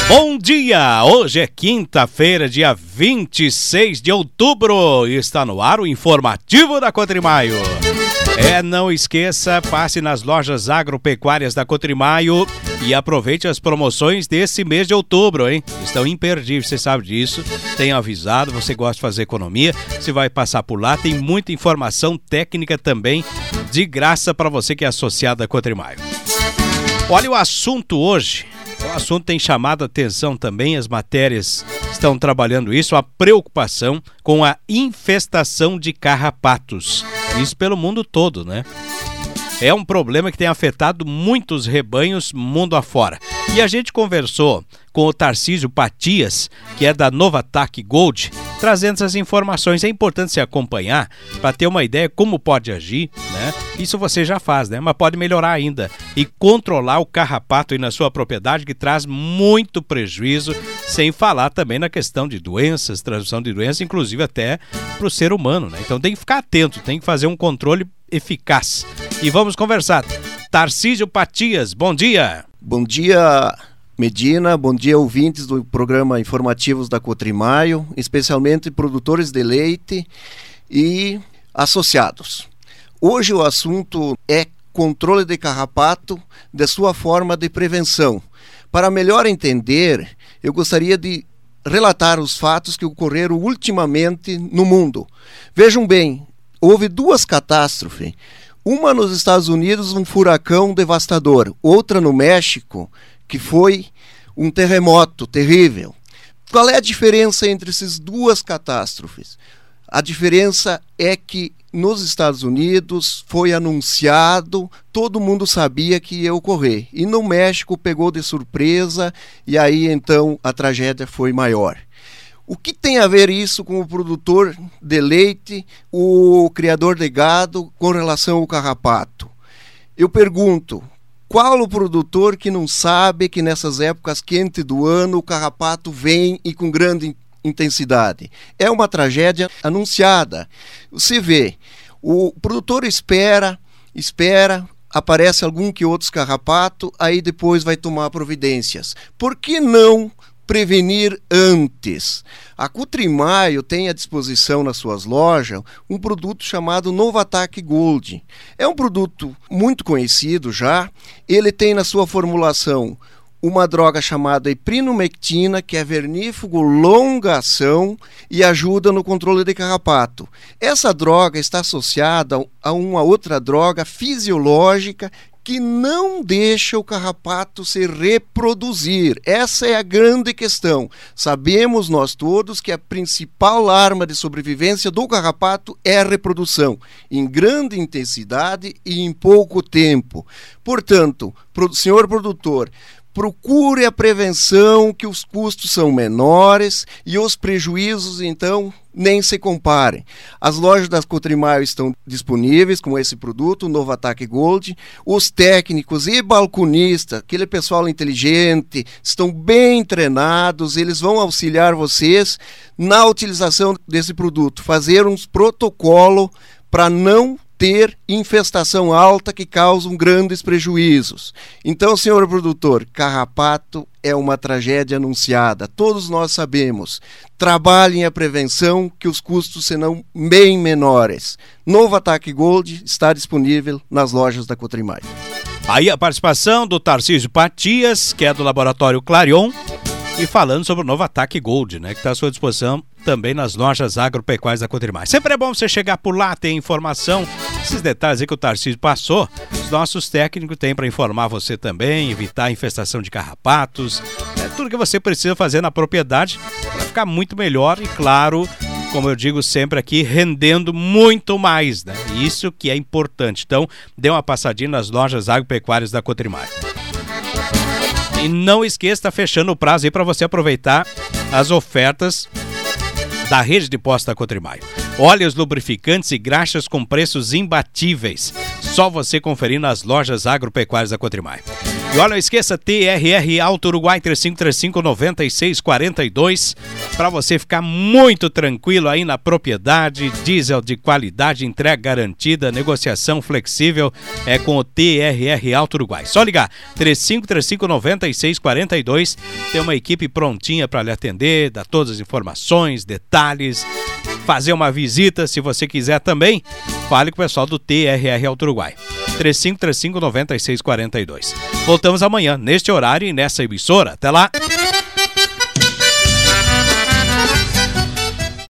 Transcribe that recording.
Bom dia! Hoje é quinta-feira, dia 26 de outubro e está no ar o informativo da Cotrimaio. Não esqueça, passe nas lojas agropecuárias da Cotrimaio e aproveite as promoções desse mês de outubro, hein? Estão imperdíveis, você sabe disso. Tenho avisado, você gosta de fazer economia, você vai passar por lá, tem muita informação técnica também de graça para você que é associado à Cotrimaio. Olha o assunto hoje. O assunto tem chamado a atenção também, as matérias estão trabalhando isso, a preocupação com a infestação de carrapatos. Isso pelo mundo todo, né? É um problema que tem afetado muitos rebanhos mundo afora. E a gente conversou com o Tarcísio Patias, que é da Novatac Gold, trazendo essas informações. É importante se acompanhar para ter uma ideia como pode agir, né? Isso você já faz, né? Mas pode melhorar ainda e controlar o carrapato aí na sua propriedade, que traz muito prejuízo, sem falar também na questão de doenças, transmissão de doenças, inclusive até para o ser humano, né? Então tem que ficar atento, tem que fazer um controle eficaz. E vamos conversar. Tarcísio Patias, bom dia. Bom dia, Medina, bom dia, ouvintes do programa Informativos da Cotrimaio, especialmente produtores de leite e associados. Hoje o assunto é controle de carrapato, de sua forma de prevenção. Para melhor entender, eu gostaria de relatar os fatos que ocorreram ultimamente no mundo. Vejam bem, houve duas catástrofes. Uma nos Estados Unidos, um furacão devastador. Outra no México, que foi um terremoto terrível. Qual é a diferença entre essas duas catástrofes? A diferença é que nos Estados Unidos foi anunciado, todo mundo sabia que ia ocorrer. E no México pegou de surpresa e aí então a tragédia foi maior. O que tem a ver isso com o produtor de leite, o criador de gado, com relação ao carrapato? Eu pergunto, qual o produtor que não sabe que nessas épocas quentes do ano o carrapato vem e com grande intensidade? É uma tragédia anunciada. Você vê, o produtor espera, aparece algum que outro carrapato, aí depois vai tomar providências. Por que não prevenir antes? A Cotrimaio tem à disposição nas suas lojas um produto chamado Novatac Gold. É um produto muito conhecido já. Ele tem na sua formulação uma droga chamada eprinomectina, que é vernífugo longa ação e ajuda no controle de carrapato. Essa droga está associada a uma outra droga fisiológica que não deixa o carrapato se reproduzir. Essa é a grande questão. Sabemos nós todos que a principal arma de sobrevivência do carrapato é a reprodução, em grande intensidade e em pouco tempo. Portanto, senhor produtor, procure a prevenção, que os custos são menores e os prejuízos, então, nem se comparem. As lojas das Cotrimaio estão disponíveis com esse produto, o Novatac Gold. Os técnicos e balconistas, aquele pessoal inteligente, estão bem treinados, eles vão auxiliar vocês na utilização desse produto, fazer uns protocolos para não ter infestação alta que causam grandes prejuízos. Então, senhor produtor, carrapato é uma tragédia anunciada, todos nós sabemos. Trabalhem a prevenção, que os custos serão bem menores. Novatac Gold está disponível nas lojas da Cotrimaio. Aí a participação do Tarcísio Patias, que é do Laboratório Clarion, e falando sobre o Novatac Gold, né, que está à sua disposição também nas lojas agropecuárias da Cotrimaio. Sempre é bom você chegar por lá, ter informação, esses detalhes aí que o Tarcísio passou, os nossos técnicos têm para informar você também, evitar a infestação de carrapatos, tudo que você precisa fazer na propriedade para ficar muito melhor e, claro, como eu digo sempre aqui, rendendo muito mais, né? Isso que é importante. Então, dê uma passadinha nas lojas agropecuárias da Cotrimaio. E não esqueça, está fechando o prazo aí para você aproveitar as ofertas da rede de postos da Cotrimaio. Óleos lubrificantes e graxas com preços imbatíveis. Só você conferir nas lojas agropecuárias da Cotrimaio. E olha, não esqueça, TRR Auto Uruguai 3535-9642, para você ficar muito tranquilo aí na propriedade. Diesel de qualidade, entrega garantida, negociação flexível é com o TRR Auto Uruguai. Só ligar 3535-9642, tem uma equipe prontinha para lhe atender, dar todas as informações, detalhes, fazer uma visita se você quiser também. Fale com o pessoal do TRR Auto Uruguai. 3535-9642. Voltamos amanhã, neste horário e nessa emissora. Até lá!